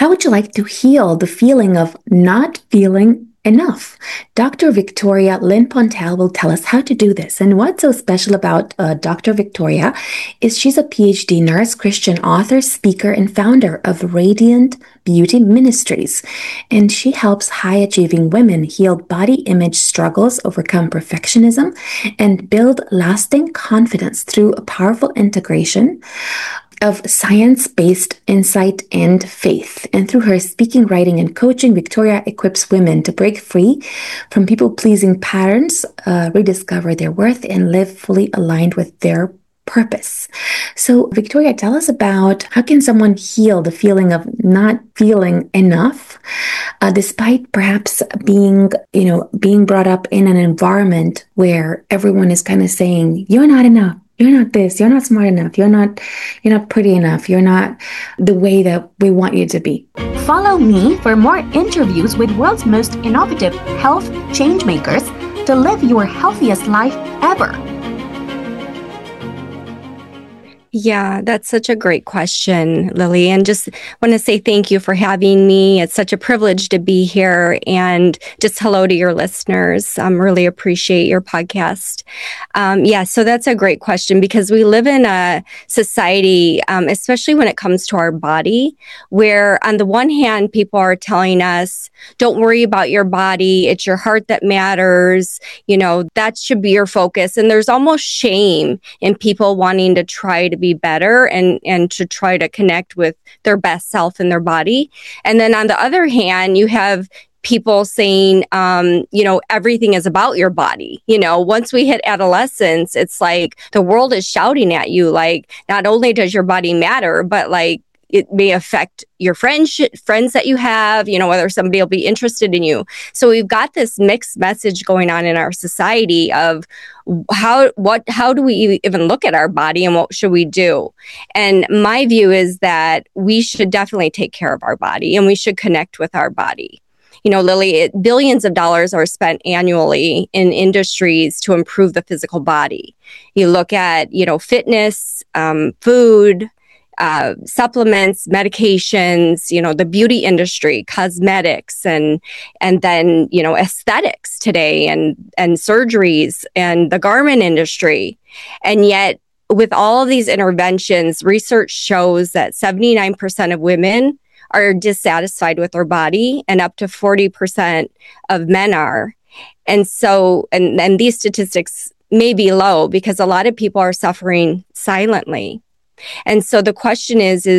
How would you like to heal the feeling of not feeling enough? Dr. Victoria Lynn Pontel will tell us how to do this. And what's so special about Dr. Victoria is she's a PhD nurse, Christian author, speaker, and founder of Radiant Beauty Ministries. And she helps high achieving women heal body image struggles, overcome perfectionism, and build lasting confidence through a powerful integration of science-based insight and faith. And through her speaking, writing, and coaching, Victoria equips women to break free from people-pleasing patterns, rediscover their worth, and live fully aligned with their purpose. So, Victoria, tell us about how can someone heal the feeling of not feeling enough, despite perhaps being brought up in an environment where everyone is kind of saying, "You're not enough. You're not this, you're not smart enough, you're not pretty enough, you're not the way that we want you to be." Follow me for more interviews with world's most innovative health change makers to live your healthiest life ever. Yeah, that's such a great question, Lily. And just want to say thank you for having me. It's such a privilege to be here. And just hello to your listeners. Really appreciate your podcast. So that's a great question because we live in a society, especially when it comes to our body, where on the one hand, people are telling us, don't worry about your body. It's your heart that matters. That should be your focus. And there's almost shame in people wanting to try to be better and to try to connect with their best self in their body. And then on the other hand, you have people saying, everything is about your body. Once we hit adolescence, it's like the world is shouting at you, like, not only does your body matter, but like, it may affect your friends that you have, whether somebody will be interested in you. So we've got this mixed message going on in our society of how do we even look at our body and what should we do? And my view is that we should definitely take care of our body and we should connect with our body. Lily, billions of dollars are spent annually in industries to improve the physical body. You look at, fitness, food, supplements, medications, the beauty industry, cosmetics, and then, aesthetics today and surgeries and the garment industry. And yet with all of these interventions, research shows that 79% of women are dissatisfied with their body and up to 40% of men are. And so, and these statistics may be low because a lot of people are suffering silently. And so the question is,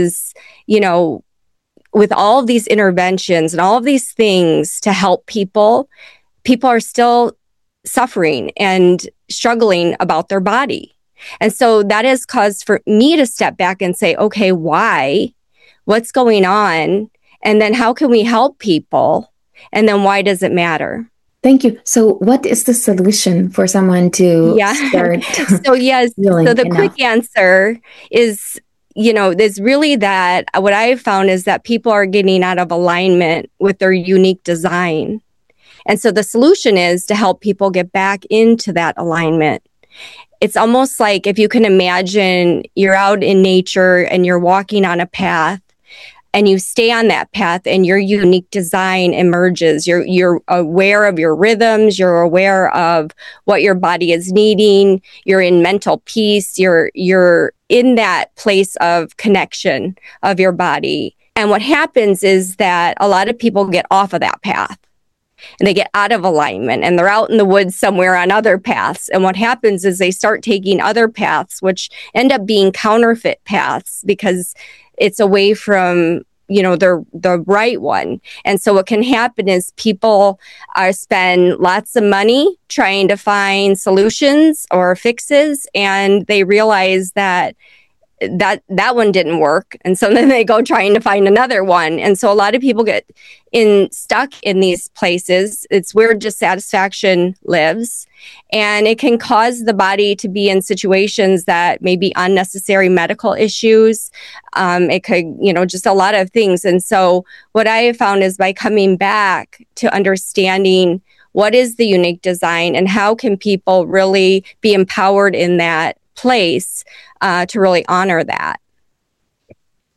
with all of these interventions and all of these things to help people are still suffering and struggling about their body. And so that has caused for me to step back and say, okay, why? What's going on? And then how can we help people? And then why does it matter? Thank you. So what is the solution for someone to start So yes, so the quick answer is, is really that what I've found is that people are getting out of alignment with their unique design. And so the solution is to help people get back into that alignment. It's almost like if you can imagine you're out in nature and you're walking on a path and you stay on that path and your unique design emerges. You're aware of your rhythms. You're aware of what your body is needing. You're in mental peace. You're in that place of connection of your body. And what happens is that a lot of people get off of that path and they get out of alignment and they're out in the woods somewhere on other paths. And what happens is they start taking other paths, which end up being counterfeit paths because it's away from, the right one. And so what can happen is people spend lots of money trying to find solutions or fixes, and they realize that one didn't work. And so then they go trying to find another one. And so a lot of people get stuck in these places. It's where dissatisfaction lives. And it can cause the body to be in situations that may be unnecessary medical issues. It could, just a lot of things. And so what I have found is by coming back to understanding what is the unique design and how can people really be empowered in that place to really honor that.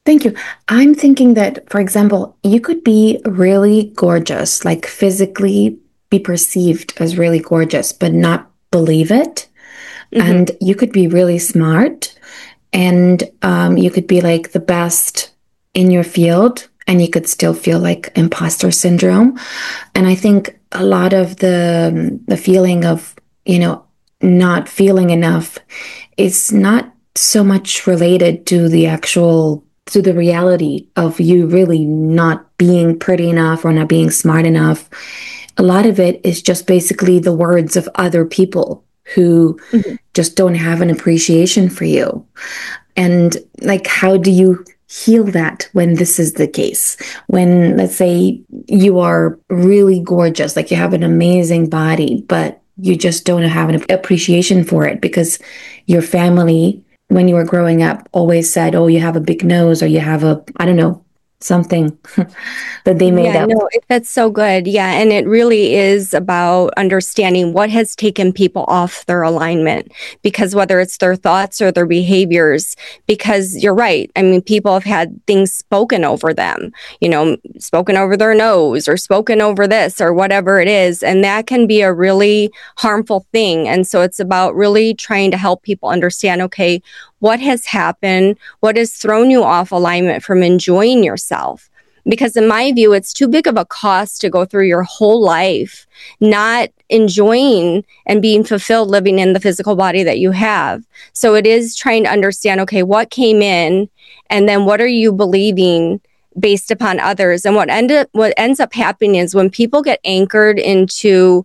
Thank you. I'm thinking that, for example, you could be really gorgeous, like physically be perceived as really gorgeous, but not believe it. Hmm. And you could be really smart and you could be like the best in your field and you could still feel like imposter syndrome. And I think a lot of the feeling of, you know, not feeling enough is not so much related to the actual to the reality of you really not being pretty enough or not being smart enough. A lot of it is just basically the words of other people who Hmm. just don't have an appreciation for you. And like, how do you heal that when this is the case? When, let's say, you are really gorgeous, like you have an amazing body, but you just don't have an appreciation for it because your family, when you were growing up, always said, oh, you have a big nose or you have a, I don't know, something that they made Yeah, up. no, that's so good. Yeah. And it really is about understanding what has taken people off their alignment, because whether it's their thoughts or their behaviors, because you're right. I mean, people have had things spoken over them, spoken over their nose or spoken over this or whatever it is. And that can be a really harmful thing. And so it's about really trying to help people understand, okay, what has happened? What has thrown you off alignment from enjoying yourself? Because in my view, it's too big of a cost to go through your whole life not enjoying and being fulfilled living in the physical body that you have. So it is trying to understand, okay, what came in and then what are you believing based upon others? And what ends up happening is when people get anchored into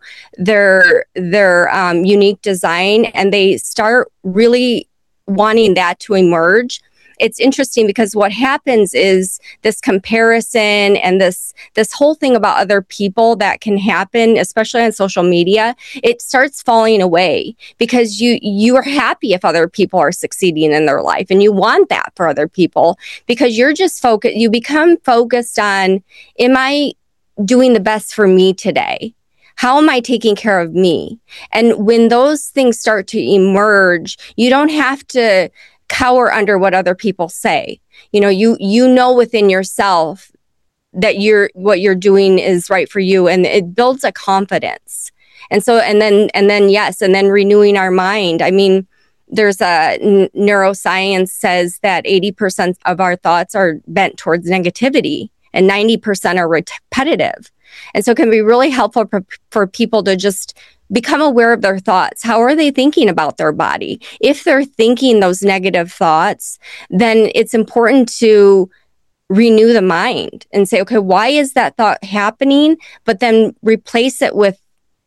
their unique design and they start really wanting that to emerge, it's interesting because what happens is this comparison and this whole thing about other people that can happen, especially on social media, it starts falling away because you are happy if other people are succeeding in their life and you want that for other people because you're just focused. You become focused on, am I doing the best for me today? How am I taking care of me? And when those things start to emerge, you don't have to cower under what other people say. You know within yourself that what you're doing is right for you, and it builds a confidence. And so and then renewing our mind. I mean, there's a neuroscience says that 80% of our thoughts are bent towards negativity and 90% are repetitive. And so it can be really helpful for people to just become aware of their thoughts. How are they thinking about their body? If they're thinking those negative thoughts, then it's important to renew the mind and say, okay, why is that thought happening? But then replace it with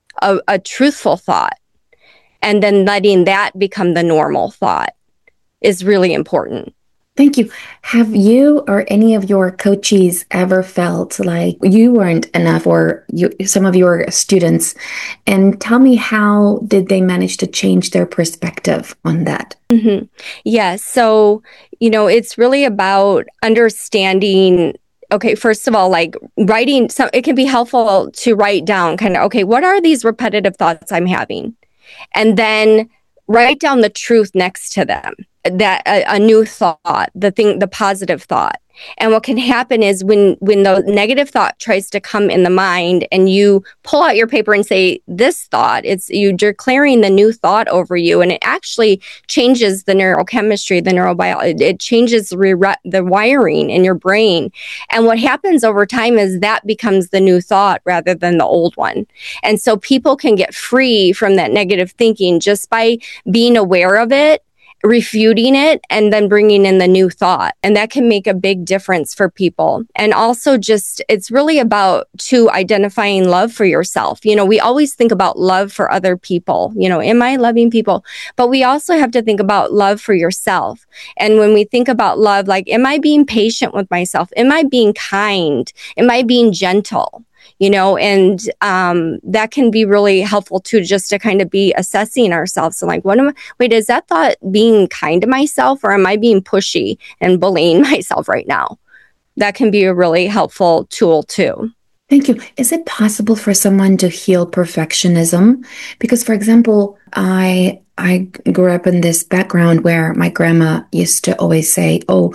a truthful thought. And then letting that become the normal thought is really important. Thank you. Have you or any of your coaches ever felt like you weren't enough, or some of your students? And tell me, how did they manage to change their perspective on that? Mm-hmm. Yeah. So, it's really about understanding. Okay, first of all, like writing, it can be helpful to write down kind of, okay, what are these repetitive thoughts I'm having? And then write down the truth next to them, that a new thought, the positive thought. And what can happen is when the negative thought tries to come in the mind and you pull out your paper and say, this thought, you're declaring the new thought over you. And it actually changes the neurochemistry, the neurobiology. It changes the wiring in your brain. And what happens over time is that becomes the new thought rather than the old one. And so people can get free from that negative thinking just by being aware of it, refuting it, and then bringing in the new thought. And that can make a big difference for people. And also it's really about identifying love for yourself. We always think about love for other people. Am I loving people? But we also have to think about love for yourself. And when we think about love, like, am I being patient with myself? Am I being kind? Am I being gentle? And that can be really helpful too, just to kind of be assessing ourselves. And like, is that thought being kind to myself, or am I being pushy and bullying myself right now? That can be a really helpful tool too. Thank you. Is it possible for someone to heal perfectionism? Because, for example, I I grew up in this background where my grandma used to always say, "Oh,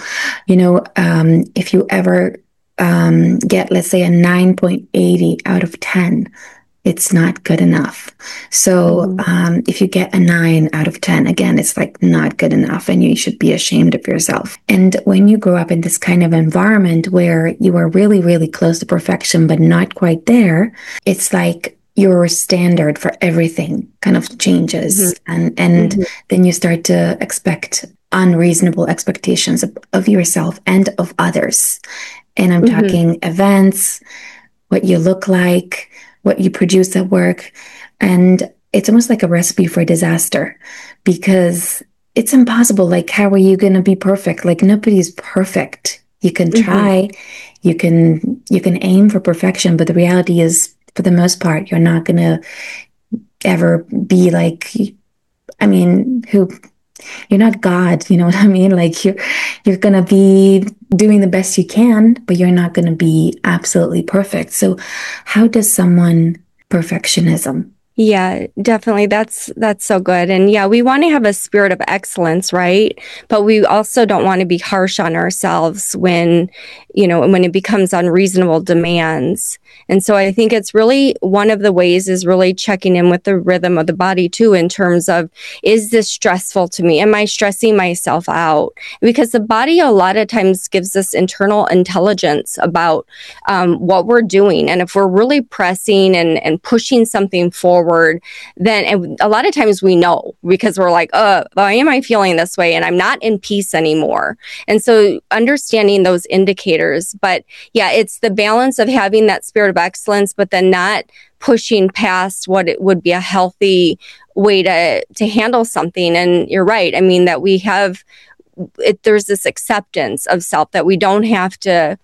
if you ever get, let's say, a 9.80 out of 10, it's not good enough. So if you get a 9 out of 10, again, it's like not good enough and you should be ashamed of yourself." And when you grow up in this kind of environment where you are really, really close to perfection, but not quite there, it's like your standard for everything kind of changes. And then you start to expect unreasonable expectations of yourself and of others. And I'm talking events, what you look like, what you produce at work. And it's almost like a recipe for disaster because it's impossible. Like, how are you going to be perfect? Like, nobody's perfect. You can try, you can aim for perfection, but the reality is, for the most part, you're not going to ever be like, I mean, you're not God, you know what I mean? Like you're going to be doing the best you can, but you're not going to be absolutely perfect. So how does someone perfectionism? Yeah, definitely. That's so good. And yeah, we want to have a spirit of excellence, right? But we also don't want to be harsh on ourselves when it becomes unreasonable demands. And so I think it's really one of the ways is really checking in with the rhythm of the body too, in terms of, is this stressful to me? Am I stressing myself out? Because the body a lot of times gives us internal intelligence about what we're doing. And if we're really pressing and pushing something forward, then a lot of times we know because we're like, why am I feeling this way? And I'm not in peace anymore. And so understanding those indicators, but yeah, it's the balance of having that spirit of excellence, but then not pushing past what it would be a healthy way to handle something. And you're right. I mean, that we have, there's this acceptance of self that we don't have to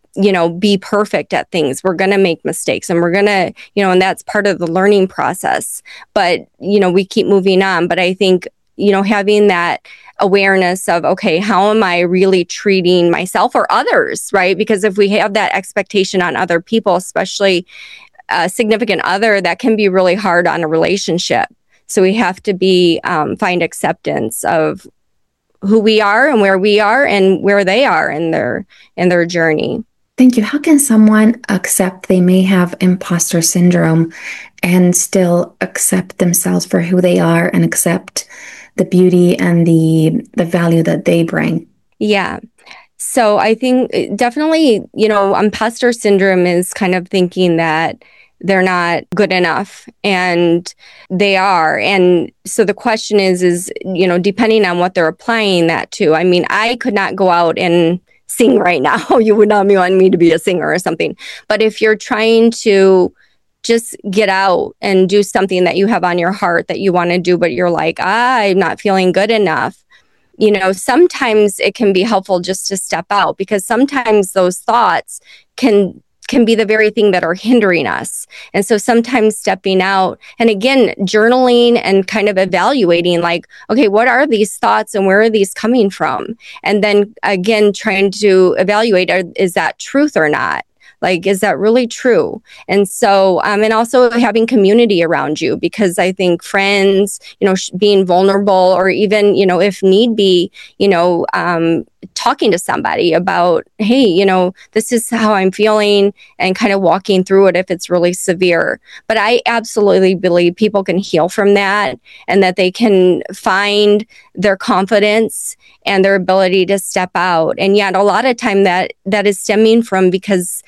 be perfect at things. We're going to make mistakes and we're going to, and that's part of the learning process. But, we keep moving on. But I think, having that awareness of, okay, how am I really treating myself or others, right? Because if we have that expectation on other people, especially a significant other, that can be really hard on a relationship. So we have to find acceptance of who we are and where they are in their journey. Thank you. How can someone accept they may have imposter syndrome and still accept themselves for who they are and accept the beauty and the value that they bring? Yeah. So I think definitely, imposter syndrome is kind of thinking that they're not good enough, and they are. And so the question is, depending on what they're applying that to. I mean, I could not go out and sing right now. You would not want me to be a singer or something. But if you're trying to just get out and do something that you have on your heart that you want to do, but you're like, I'm not feeling good enough. Sometimes it can be helpful just to step out, because sometimes those thoughts can be the very thing that are hindering us. And so sometimes stepping out and again, journaling and kind of evaluating, like, okay, what are these thoughts and where are these coming from? And then again, trying to evaluate, is that truth or not? Like, is that really true? And so, and also having community around you, because I think friends, being vulnerable, or even, if need be, talking to somebody about, hey, this is how I'm feeling, and kind of walking through it if it's really severe. But I absolutely believe people can heal from that, and that they can find their confidence and their ability to step out. And yet a lot of time that is stemming from because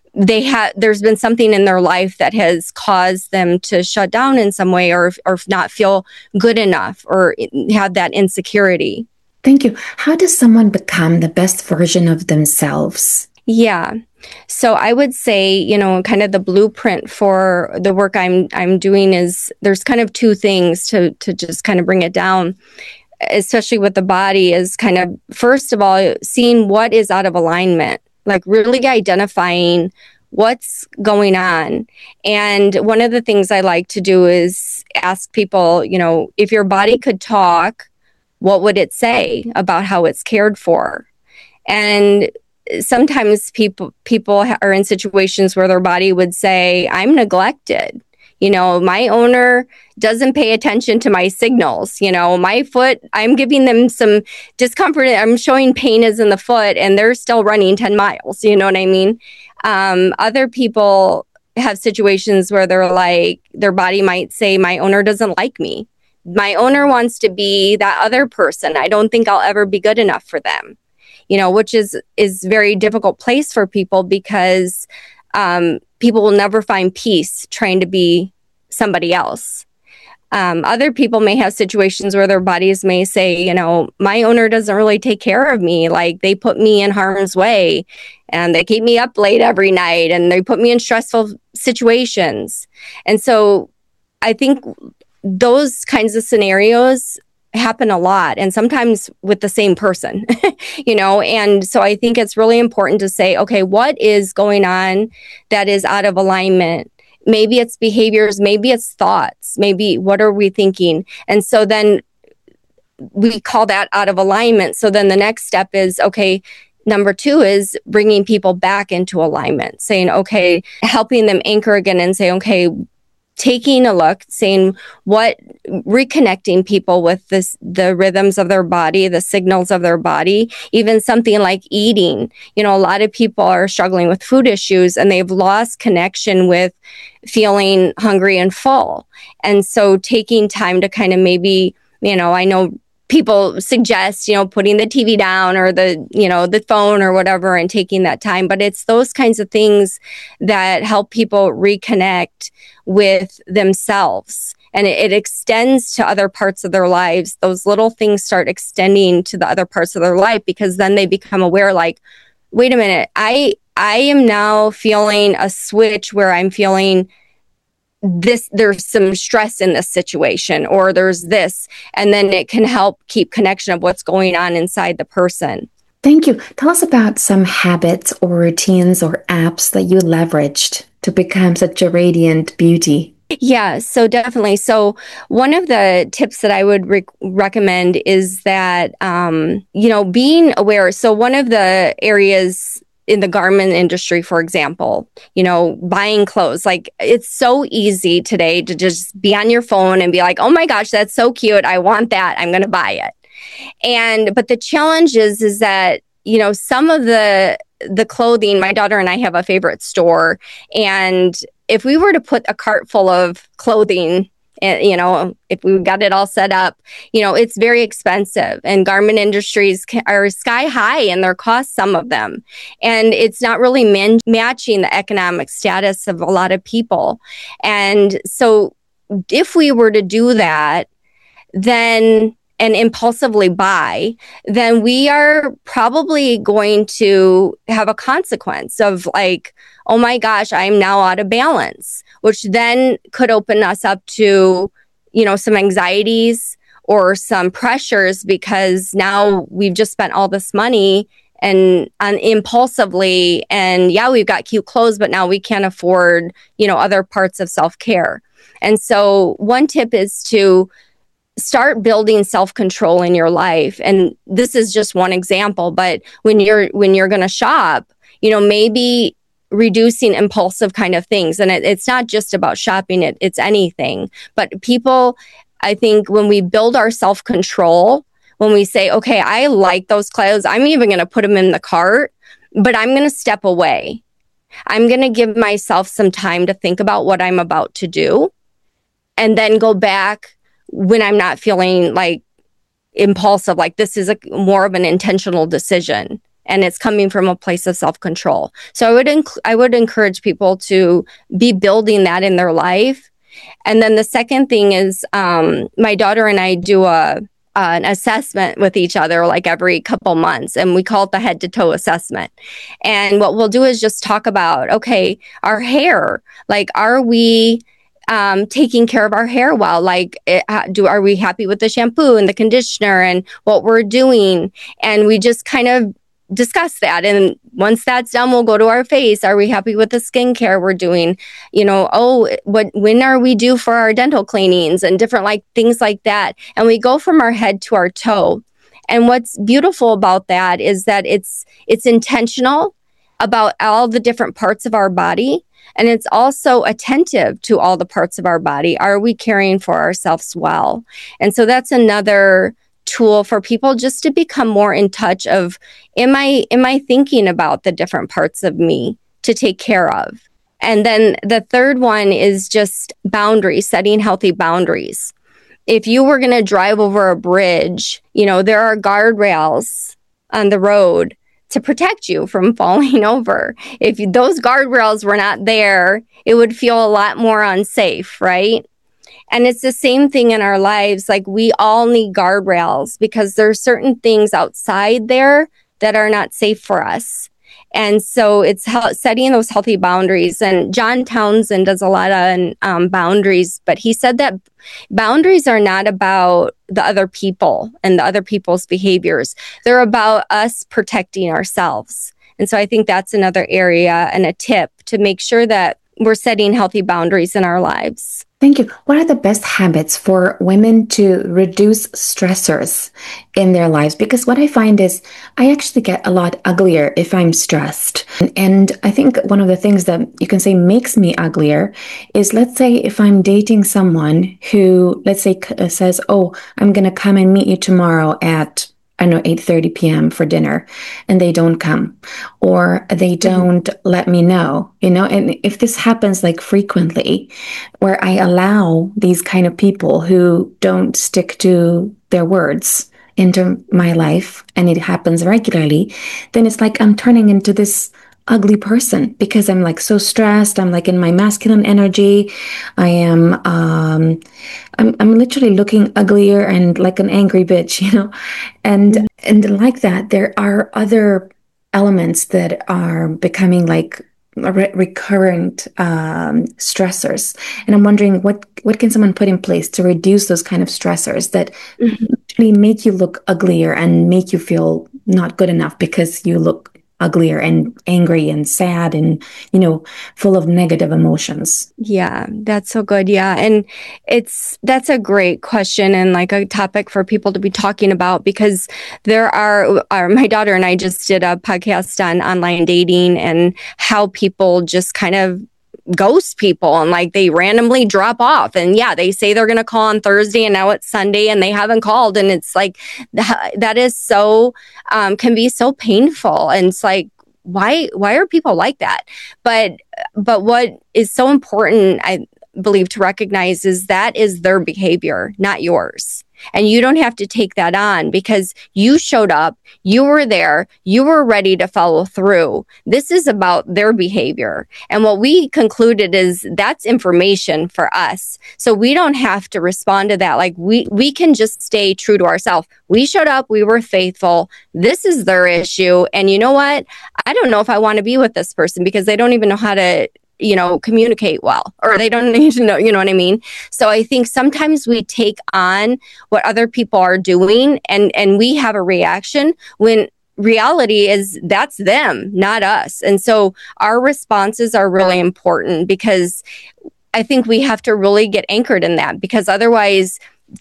there's been something in their life that has caused them to shut down in some way, or not feel good enough, or have that insecurity. Thank you. How does someone become the best version of themselves? Yeah. So I would say, kind of the blueprint for the work I'm doing is there's kind of two things to just kind of bring it down, especially with the body, is kind of, first of all, seeing what is out of alignment, like really identifying what's going on. And one of the things I like to do is ask people, if your body could talk, what would it say about how it's cared for? And sometimes people are in situations where their body would say, I'm neglected. My owner doesn't pay attention to my signals. My foot, I'm giving them some discomfort. I'm showing pain is in the foot and they're still running 10 miles. You know what I mean? Other people have situations where they're like, their body might say, my owner doesn't like me. My owner wants to be that other person. I don't think I'll ever be good enough for them, which is very difficult place for people because people will never find peace trying to be somebody else. Other people may have situations where their bodies may say, my owner doesn't really take care of me. Like they put me in harm's way and they keep me up late every night and they put me in stressful situations. And so I think those kinds of scenarios happen a lot and sometimes with the same person, and so I think it's really important to say, okay, what is going on that is out of alignment? Maybe it's behaviors, maybe it's thoughts, maybe what are we thinking? And so then we call that out of alignment. So then the next step is, okay, number 2 is bringing people back into alignment, saying, okay, helping them anchor again and say, okay, taking a look, saying reconnecting people with the rhythms of their body, the signals of their body, even something like eating. A lot of people are struggling with food issues and they've lost connection with feeling hungry and full. And so taking time to kind of maybe, I know people suggest, putting the TV down or the phone or whatever and taking that time. But it's those kinds of things that help people reconnect with themselves. And it extends to other parts of their lives. Those little things start extending to the other parts of their life because then they become aware, like, wait a minute, I am now feeling a switch where I'm feeling this, there's some stress in this situation, or there's this, and then it can help keep connection of what's going on inside the person. Thank you. Tell us about some habits or routines or apps that you leveraged to become such a radiant beauty. Yeah, so definitely. So one of the tips that I would recommend is that, being aware. So one of the areas in the garment industry, for example, buying clothes, like it's so easy today to just be on your phone and be like, oh my gosh, that's so cute. I want that. I'm going to buy it. But the challenge is that, some of the clothing, my daughter and I have a favorite store. And if we were to put a cart full of clothing, if we got it all set up, it's very expensive, and garment industries are sky high in their costs, some of them. And it's not really matching the economic status of a lot of people. And so if we were to do that, then and impulsively buy, then we are probably going to have a consequence of like, oh my gosh, I'm now out of balance, which then could open us up to, some anxieties or some pressures because now we've just spent all this money and impulsively, and yeah, we've got cute clothes, but now we can't afford, other parts of self-care. And so one tip is to start building self-control in your life. And this is just one example, but when you're going to shop, maybe reducing impulsive kind of things. And it's not just about shopping, it's anything. But people, I think when we build our self-control, when we say, okay, I like those clothes, I'm even going to put them in the cart, but I'm going to step away. I'm going to give myself some time to think about what I'm about to do and then go back when I'm not feeling like impulsive, like this is more of an intentional decision and it's coming from a place of self-control. So I would encourage people to be building that in their life. And then the second thing is my daughter and I do an assessment with each other like every couple months, and we call it the head to toe assessment. And what we'll do is just talk about, okay, our hair, like, are we taking care of our hair well? Like, are we happy with the shampoo and the conditioner and what we're doing? And we just kind of discuss that. And once that's done, we'll go to our face. Are we happy with the skincare we're doing? When are we due for our dental cleanings and different things like that? And we go from our head to our toe. And what's beautiful about that is that it's intentional. about all the different parts of our body. And it's also attentive to all the parts of our body. Are we caring for ourselves well? And so that's another tool for people just to become more in touch of, am I thinking about the different parts of me to take care of? And then the third one is just boundaries, setting healthy boundaries. If you were going to drive over a bridge, there are guardrails on the road to protect you from falling over. If those guardrails were not there, it would feel a lot more unsafe, right? And it's the same thing in our lives. Like, we all need guardrails because there are certain things outside there that are not safe for us. And so it's setting those healthy boundaries. And John Townsend does a lot on boundaries, but he said that boundaries are not about the other people and the other people's behaviors. They're about us protecting ourselves. And so I think that's another area and a tip to make sure that we're setting healthy boundaries in our lives. Thank you. What are the best habits for women to reduce stressors in their lives? Because what I find is I actually get a lot uglier if I'm stressed. And I think one of the things that you can say makes me uglier is, let's say if I'm dating someone who, let's say, says, oh, I'm going to come and meet you tomorrow at 8:30 p.m. for dinner, and they don't come, or they don't let me know, and if this happens like frequently, where I allow these kind of people who don't stick to their words into my life, and it happens regularly, then it's like I'm turning into this ugly person because I'm like so stressed. I'm like in my masculine energy. I am, I'm literally looking uglier and like an angry bitch, and like that, there are other elements that are becoming like recurrent stressors. And I'm wondering what can someone put in place to reduce those kind of stressors that actually make you look uglier and make you feel not good enough because you look uglier and angry and sad and, full of negative emotions. Yeah, that's so good. Yeah. And that's a great question and like a topic for people to be talking about, because there are my daughter and I just did a podcast on online dating and how people just kind of ghost people and like they randomly drop off, and they say they're going to call on Thursday and now it's Sunday and they haven't called, and it's like that is so can be so painful, and it's like why are people like that? But what is so important, I believe, to recognize is that is their behavior, not yours. And you don't have to take that on because you showed up, you were there, you were ready to follow through. This is about their behavior. And what we concluded is that's information for us. So we don't have to respond to that. Like we can just stay true to ourselves. We showed up, we were faithful. This is their issue. And you know what? I don't know if I want to be with this person because they don't even know how to communicate well, or they don't need to know, you know what I mean? So I think sometimes we take on what other people are doing and we have a reaction when reality is that's them, not us. And so our responses are really important because I think we have to really get anchored in that, because otherwise,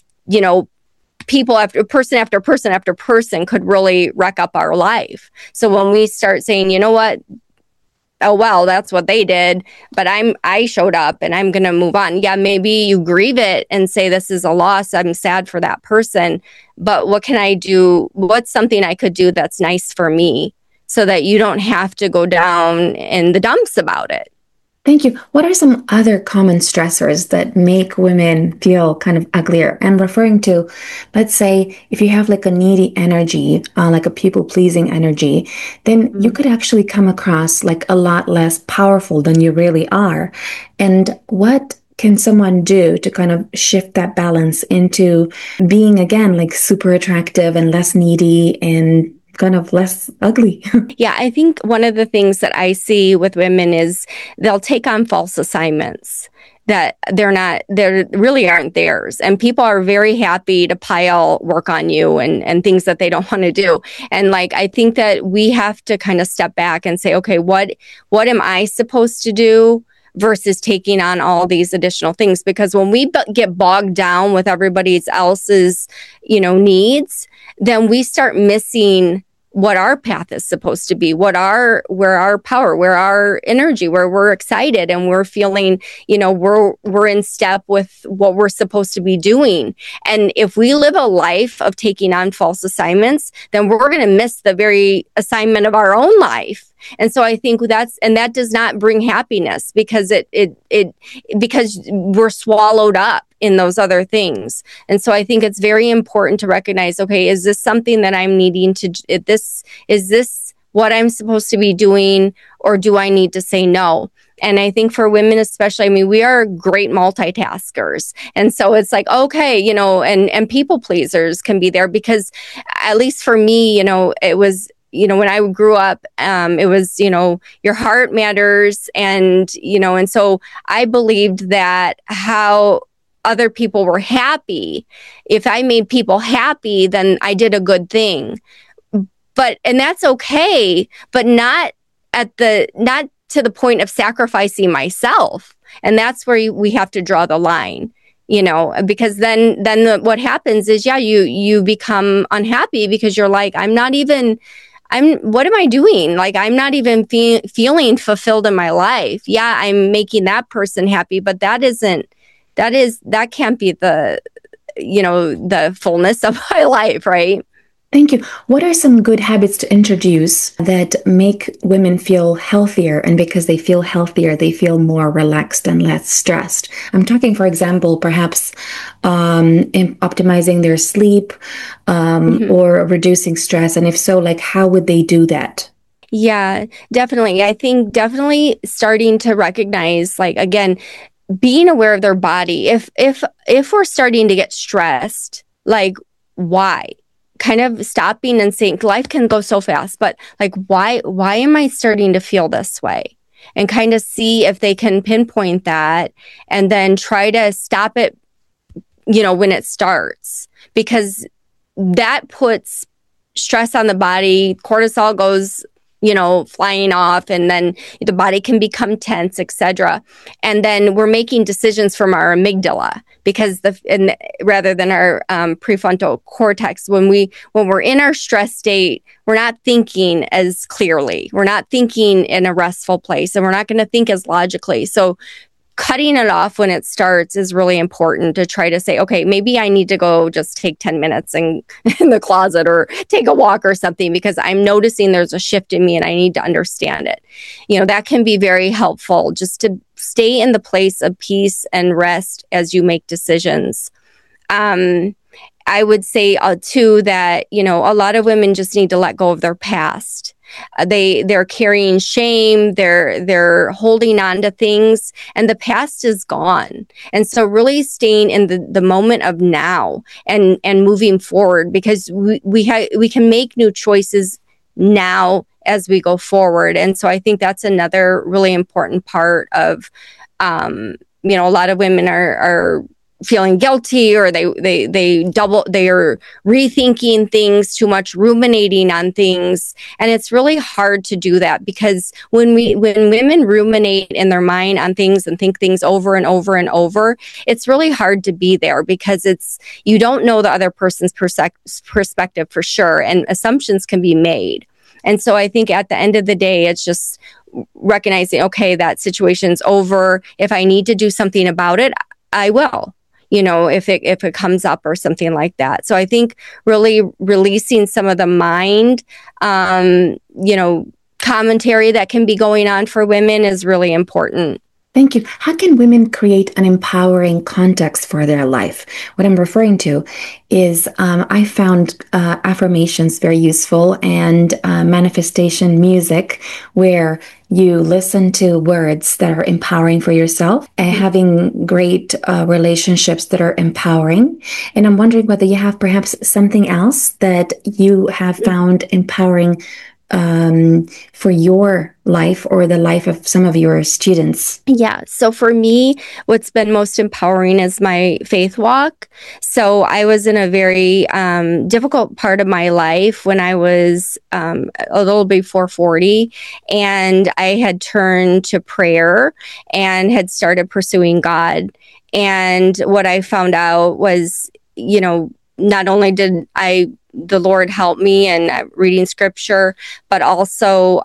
people after person after person after person could really wreck up our life. So when we start saying, you know what, oh, well, that's what they did, but I showed up and I'm going to move on. Yeah, maybe you grieve it and say, this is a loss. I'm sad for that person, but what can I do? What's something I could do that's nice for me so that you don't have to go down in the dumps about it? Thank you. What are some other common stressors that make women feel kind of uglier? I'm referring to, let's say, if you have like a needy energy, like a people-pleasing energy, then you could actually come across like a lot less powerful than you really are. And what can someone do to kind of shift that balance into being, again, like super attractive and less needy and kind of less ugly? Yeah, I think one of the things that I see with women is they'll take on false assignments that they really aren't theirs. And people are very happy to pile work on you and things that they don't want to do. And like, I think that we have to kind of step back and say, okay, what am I supposed to do versus taking on all these additional things? Because when we get bogged down with everybody else's, needs, then we start missing what our path is supposed to be, where our power, where our energy, where we're excited and we're feeling, we're in step with what we're supposed to be doing. And if we live a life of taking on false assignments, then we're going to miss the very assignment of our own life. And so I think that does not bring happiness, because because we're swallowed up in those other things. And so I think it's very important to recognize, okay, is this something that I'm needing to, is this what I'm supposed to be doing, or do I need to say no? And I think for women especially, I mean, we are great multitaskers. And so it's like, okay, and people pleasers can be there, because at least for me, it was, when I grew up, it was, your heart matters. And so I believed that how other people were happy, if I made people happy, then I did a good thing. And that's okay, but not to the point of sacrificing myself. And that's where we have to draw the line, because then what happens is, you become unhappy, because you're like, what am I doing? Like, I'm not even feeling fulfilled in my life. Yeah, I'm making that person happy, but that can't be the fullness of my life, right? Thank you. What are some good habits to introduce that make women feel healthier? And because they feel healthier, they feel more relaxed and less stressed. I'm talking, for example, perhaps in optimizing their sleep or reducing stress. And if so, like, how would they do that? Yeah, definitely. I think definitely starting to recognize, like, again, being aware of their body. If we're starting to get stressed, like, why? Kind of stopping and saying, life can go so fast, but like, why am I starting to feel this way? And kind of see if they can pinpoint that, and then try to stop it, when it starts, because that puts stress on the body. Cortisol goes, flying off, and then the body can become tense, etc. And then we're making decisions from our amygdala, because rather than our prefrontal cortex. When we're in our stress state, we're not thinking as clearly. We're not thinking in a restful place, and we're not going to think as logically. So cutting it off when it starts is really important, to try to say, okay, maybe I need to go just take 10 minutes in the closet, or take a walk or something, because I'm noticing there's a shift in me and I need to understand it. That can be very helpful, just to stay in the place of peace and rest as you make decisions. I would say too that, a lot of women just need to let go of their past. They're carrying shame, they're holding on to things, and the past is gone. And so really staying in the moment of now and moving forward, because we can make new choices now as we go forward. And so I think that's another really important part of, a lot of women are feeling guilty, or they are rethinking things too much, ruminating on things. And it's really hard to do that, because when women ruminate in their mind on things and think things over and over and over, it's really hard to be there, because you don't know the other person's perspective for sure, and assumptions can be made. And so I think at the end of the day, it's just recognizing, okay, that situation's over. If I need to do something about it, I will. If it comes up or something like that. So I think really releasing some of the mind, commentary that can be going on for women is really important. Thank you. How can women create an empowering context for their life? What I'm referring to is I found affirmations very useful, and manifestation music, where you listen to words that are empowering for yourself, and having great relationships that are empowering. And I'm wondering whether you have perhaps something else that you have found empowering for your life, or the life of some of your students? Yeah. So for me, what's been most empowering is my faith walk. So I was in a very difficult part of my life when I was a little before 40, and I had turned to prayer and had started pursuing God. And what I found out was, not only did the Lord help me in reading scripture, but also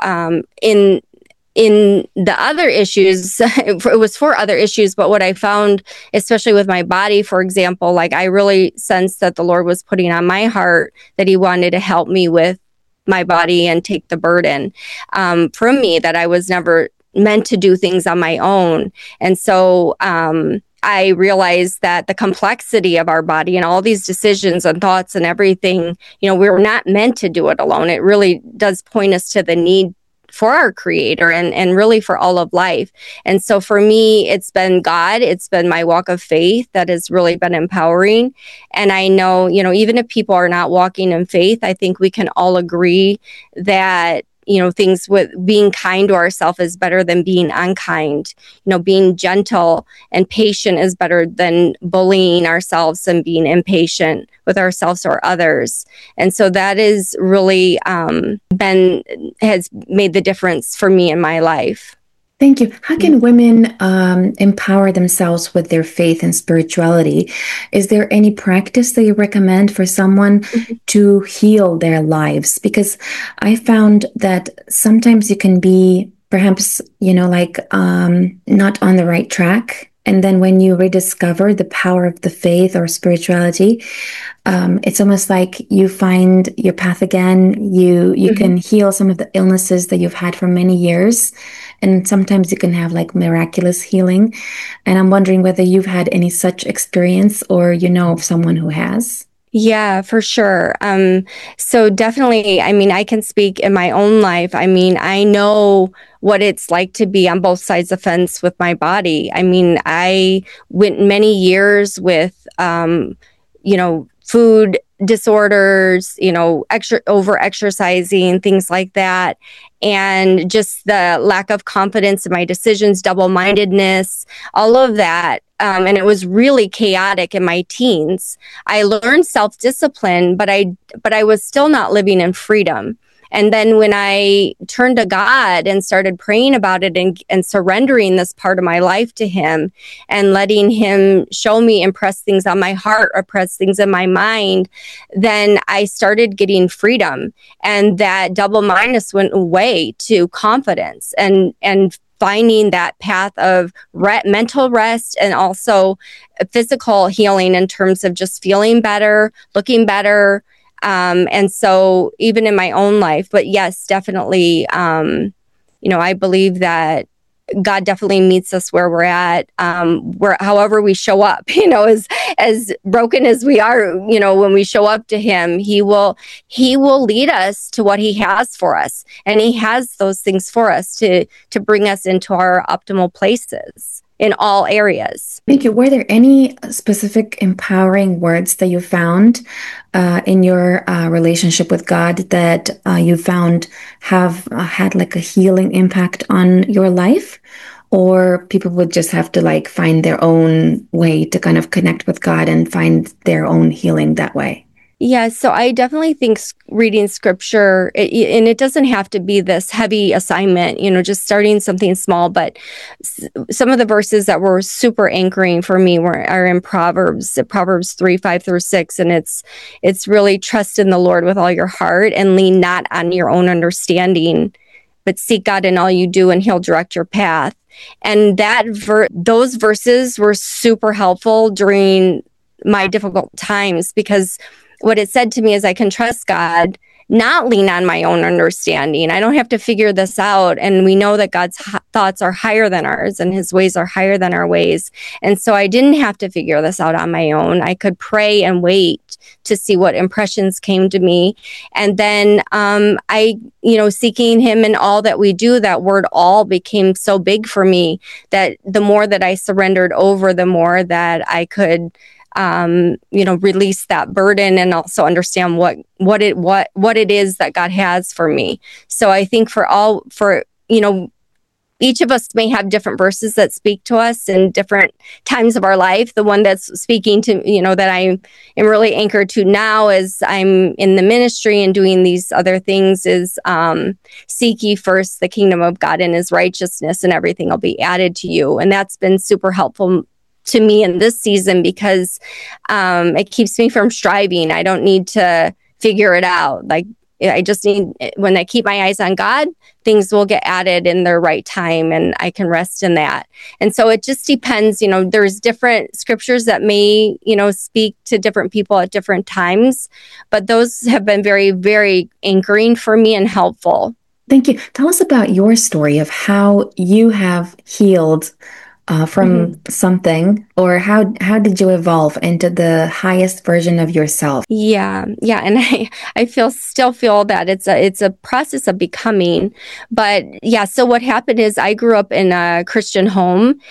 in the other issues, it was for other issues, but what I found, especially with my body, for example, like I really sensed that the Lord was putting on my heart that he wanted to help me with my body and take the burden from me, that I was never meant to do things on my own. And so I realized that the complexity of our body and all these decisions and thoughts and everything, we're not meant to do it alone. It really does point us to the need for our creator and really for all of life. And so for me, it's been God, it's been my walk of faith that has really been empowering. And I know, even if people are not walking in faith, I think we can all agree that things with being kind to ourselves is better than being unkind. Being gentle and patient is better than bullying ourselves and being impatient with ourselves or others. And so that is really has made the difference for me in my life. Thank you. How can women empower themselves with their faith and spirituality? Is there any practice that you recommend for someone to heal their lives? Because I found that sometimes you can be perhaps, not on the right track. And then when you rediscover the power of the faith or spirituality, it's almost like you find your path again. You can heal some of the illnesses that you've had for many years. And sometimes you can have like miraculous healing. And I'm wondering whether you've had any such experience or of someone who has. Yeah, for sure. So definitely, I can speak in my own life. I know what it's like to be on both sides of the fence with my body. I went many years with, food disorders, over exercising, things like that. And just the lack of confidence in my decisions, double-mindedness, all of that. And it was really chaotic in my teens. I learned self-discipline, but I was still not living in freedom. And then when I turned to God and started praying about it and surrendering this part of my life to him and letting him show me, impress things on my heart, or press things in my mind, then I started getting freedom. And that double-mindedness went away to confidence and finding that path of mental rest and also physical healing in terms of just feeling better, looking better. And so even in my own life, but yes, definitely, I believe that God definitely meets us where we're at, however we show up, as broken as we are, when we show up to him, he will lead us to what he has for us. And he has those things for us to bring us into our optimal places in all areas. Thank you. Were there any specific empowering words that you found in your relationship with God that you found have had like a healing impact on your life? Or people would just have to find their own way to kind of connect with God and find their own healing that way? Yeah, so I definitely think reading scripture, and it doesn't have to be this heavy assignment, just starting something small. But some of the verses that were super anchoring for me are in Proverbs 3:5-6. And it's really trust in the Lord with all your heart and lean not on your own understanding, but seek God in all you do and he'll direct your path. And those verses were super helpful during my difficult times, because what it said to me is I can trust God, not lean on my own understanding. I don't have to figure this out. And we know that God's thoughts are higher than ours and his ways are higher than our ways. And so I didn't have to figure this out on my own. I could pray and wait to see what impressions came to me. And then seeking him in all that we do, that word all became so big for me that the more that I surrendered over, the more that I could release that burden and also understand what it is that God has for me. So I think each of us may have different verses that speak to us in different times of our life. The one that's speaking to, that I am really anchored to now as I'm in the ministry and doing these other things is, seek ye first the kingdom of God and his righteousness, and everything will be added to you. And that's been super helpful to me in this season because it keeps me from striving. I don't need to figure it out. Like, I just need, when I keep my eyes on God, things will get added in their right time and I can rest in that. And so it just depends, there's different scriptures that may, speak to different people at different times, but those have been very, very anchoring for me and helpful. Thank you. Tell us about your story of how you have healed from something, or how did you evolve into the highest version of yourself? Yeah. And I still feel that it's a process of becoming. But yeah, so what happened is I grew up in a Christian home,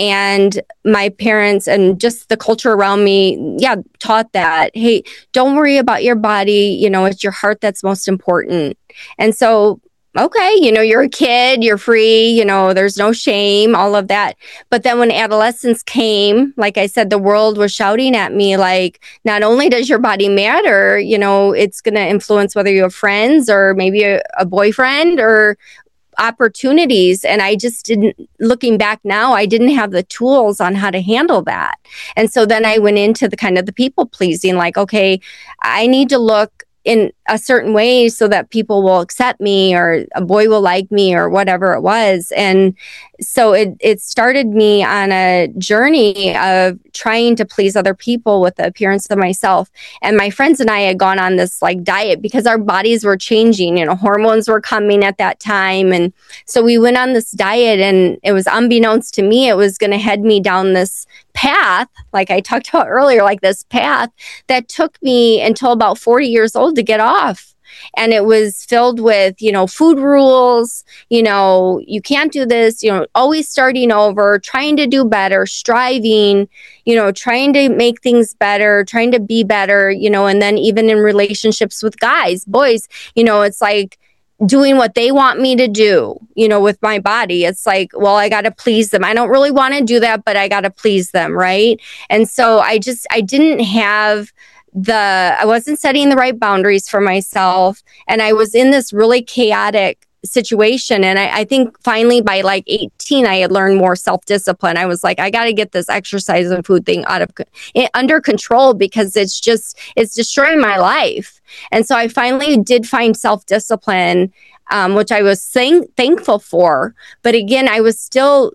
and my parents and just the culture around me, taught that, hey, don't worry about your body. It's your heart that's most important. And so, okay, you're a kid, you're free, there's no shame, all of that. But then when adolescence came, like I said, the world was shouting at me, like, not only does your body matter, it's going to influence whether you have friends or maybe a boyfriend or opportunities. And I just didn't, looking back now, I didn't have the tools on how to handle that. And so then I went into the kind of the people pleasing, like, okay, I need to look in a certain way so that people will accept me or a boy will like me or whatever it was. And so it started me on a journey of trying to please other people with the appearance of myself. And my friends and I had gone on this like diet because our bodies were changing, hormones were coming at that time. And so we went on this diet, and it was unbeknownst to me, it was going to head me down this path, like I talked about earlier, like this path that took me until about 40 years old to get off. And it was filled with, food rules, you can't do this, always starting over, trying to do better, striving, trying to make things better, trying to be better, and then even in relationships with guys, boys, it's like doing what they want me to do, with my body. It's like, well, I got to please them. I don't really want to do that, but I got to please them. Right. And so I didn't have I wasn't setting the right boundaries for myself. And I was in this really chaotic situation. And I think finally by like 18, I had learned more self-discipline. I was like, I got to get this exercise and food thing under control, because it's destroying my life. And so I finally did find self-discipline, which I was thankful for. But again, I was still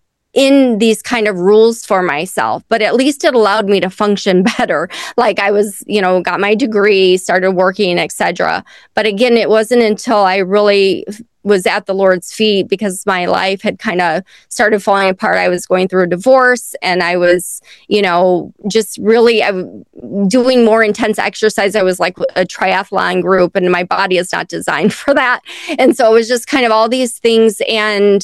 in these kind of rules for myself, but at least it allowed me to function better. Like I was, got my degree, started working, etc. But again, it wasn't until I really was at the Lord's feet, because my life had kind of started falling apart. I was going through a divorce, and I was, just really doing more intense exercise. I was like a triathlon group, and my body is not designed for that. And so it was just kind of all these things. And,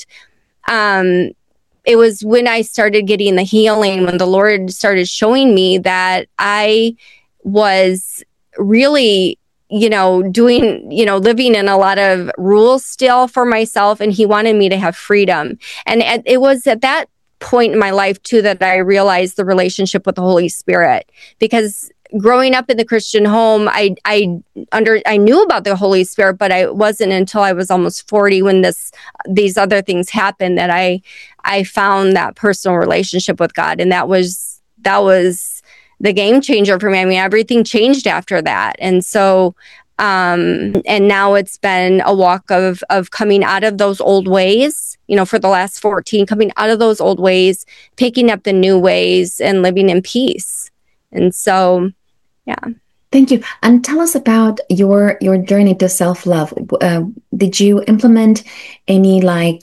it was when I started getting the healing, when the Lord started showing me that I was really, doing, living in a lot of rules still for myself, and He wanted me to have freedom. And it was at that point in my life too that I realized the relationship with the Holy Spirit, because growing up in the Christian home, I knew about the Holy Spirit, but I wasn't until I was almost 40 when these other things happened that I found that personal relationship with God. And that was the game changer for me. I mean, everything changed after that. And so, and now it's been a walk of coming out of those old ways, for the last 14, coming out of those old ways, picking up the new ways, and living in peace. And so, yeah. Thank you. And tell us about your journey to self-love. Did you implement any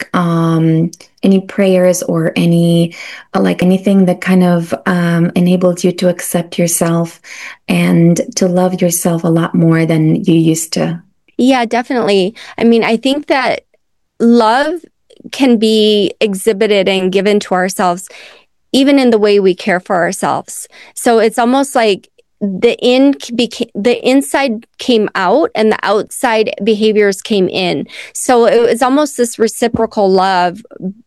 any prayers or any anything that kind of enabled you to accept yourself and to love yourself a lot more than you used to? Yeah, definitely. I mean, I think that love can be exhibited and given to ourselves even in the way we care for ourselves. So it's almost like the inside came out and the outside behaviors came in. So it was almost this reciprocal love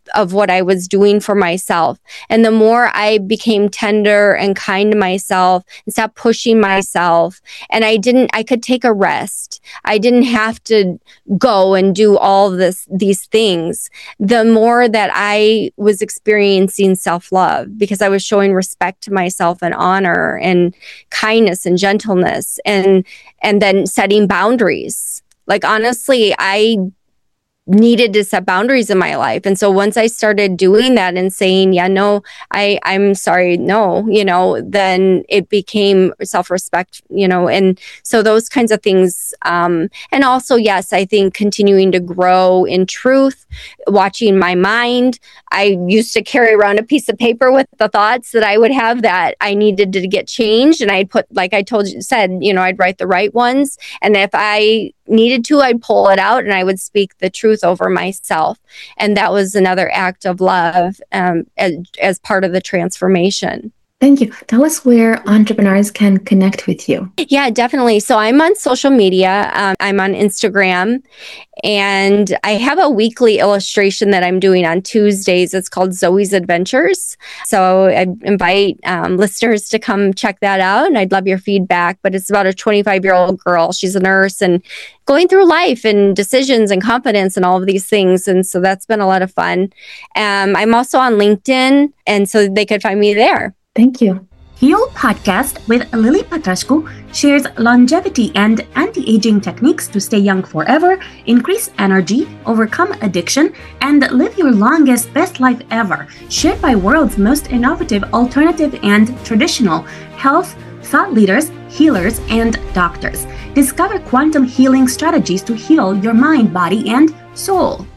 of what I was doing for myself. And the more I became tender and kind to myself and stopped pushing myself, and I could take a rest. I didn't have to go and do all these things. The more that I was experiencing self-love, because I was showing respect to myself and honor and kindness and gentleness, and then setting boundaries. Like, honestly, I needed to set boundaries in my life. And so once I started doing that and saying, yeah, no, I'm sorry, no, then it became self-respect, and so those kinds of things. And also, yes, I think continuing to grow in truth, watching my mind. I used to carry around a piece of paper with the thoughts that I would have that I needed to get changed. And I'd put, like I said, I'd write the right ones. And if I needed to, I'd pull it out and I would speak the truth over myself. And that was another act of love as part of the transformation. Thank you. Tell us where entrepreneurs can connect with you. Yeah, definitely. So I'm on social media. I'm on Instagram, and I have a weekly illustration that I'm doing on Tuesdays. It's called Zoe's Adventures. So I invite listeners to come check that out, and I'd love your feedback. But it's about a 25-year-old girl. She's a nurse and going through life and decisions and confidence and all of these things. And so that's been a lot of fun. I'm also on LinkedIn, and so they could find me there. Thank you. Heal Podcast with Lily Petrescu shares longevity and anti-aging techniques to stay young forever, increase energy, overcome addiction, and live your longest, best life ever. Shared by world's most innovative, alternative, and traditional health thought leaders, healers, and doctors. Discover quantum healing strategies to heal your mind, body, and soul.